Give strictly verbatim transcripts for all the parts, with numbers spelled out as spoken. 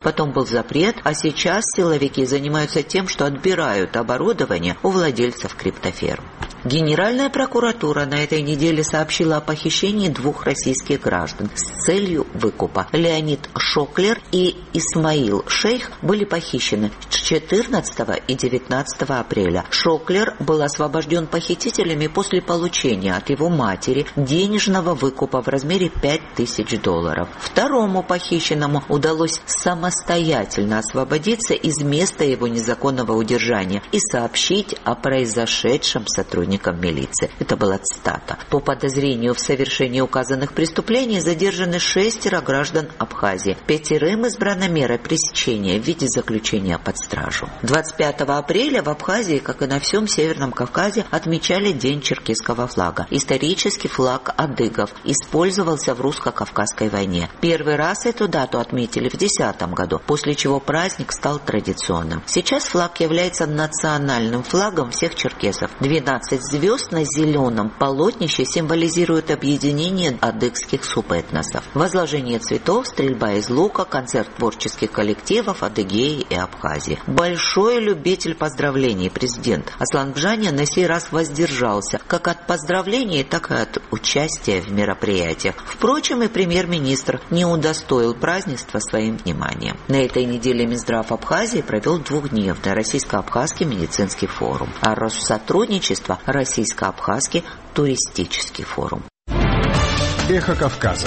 потом был запрет, а сейчас силовики занимаются тем, что отбирают оборудование у владельцев криптоферм. Генеральная прокуратура на этой неделе сообщила о похищении двух российских граждан с целью выкупа. Леонид Шоклер и Исмаил Шейх были похищены четырнадцатого и девятнадцатого апреля. Шоклер был освобожден похитителями после получения от его матери денежного выкупа в размере пять тысяч долларов. Второму похищенному удалось самостоятельно освободиться из места его незаконного удержания и сообщить о произошедшем сотрудникам милиции. Это была цитата. По подозрению в совершении указанных преступлений задержаны шестеро граждан Абхазии. Пятерым избрана мера пресечения в виде заключения под стражу. двадцать пятого апреля в Абхазии, как и на всем Северном Кавказе, отмечали День черкесского флага. Исторический флаг адыгов использовался в русско-кавказской войне. Первый раз эту дату отметили в десятом году, после чего праздник стал традиционным. Сейчас флаг является национальным флагом всех черкесов. двенадцать звезд на зеленом полотнище символизируют объединение адыгских субэтносов. Возложение цветов, стрельба из лука, концерт творческих коллективов Адыгеи и Абхазии. Большой любитель поздравлений президент Аслан Гжанян на сей раз воздержался как от поздравлений, так и от участия в мероприятиях. Впрочем, и премьер-министр не удостоил празднества своим вниманием. На этой неделе Минздрав Абхазии провел двухдневный российско-абхазский медицинский форум, а Россотрудничество российско-абхазский туристический форум. Эхо Кавказа.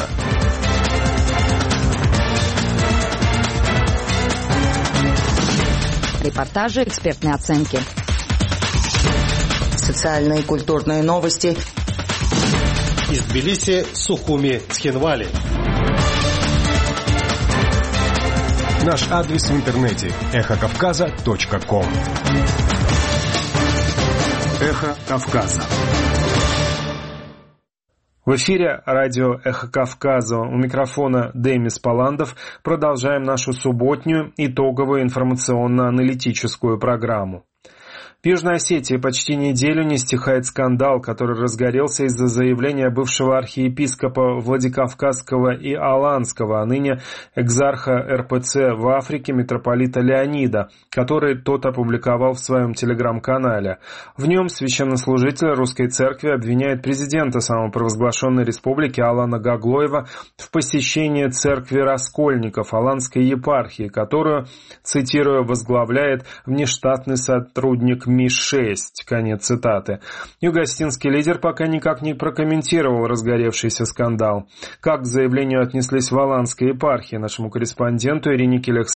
Репортажи, экспертные оценки. Социальные и культурные новости. Из Тбилиси, Сухуми, Цхинвали. Наш адрес в интернете эхо кавказа точка ком. Эхо Кавказа. В эфире радио «Эхо Кавказа». У микрофона Демис Паландов. Продолжаем нашу субботнюю итоговую информационно-аналитическую программу. В Южной Осетии почти неделю не стихает скандал, который разгорелся из-за заявления бывшего архиепископа Владикавказского и Аланского, а ныне экзарха эр пэ цэ в Африке митрополита Леонида, который тот опубликовал в своем телеграм-канале. В нем священнослужитель Русской Церкви обвиняет президента самопровозглашенной республики Алана Гаглоева в посещении церкви Раскольников Аланской епархии, которую, цитирую, возглавляет внештатный сотрудник Ми шесть. Конец цитаты. Югостинский лидер пока никак не прокомментировал разгоревшийся скандал. Как к заявлению отнеслись в Аланской епархии, нашему корреспонденту Ирине Келех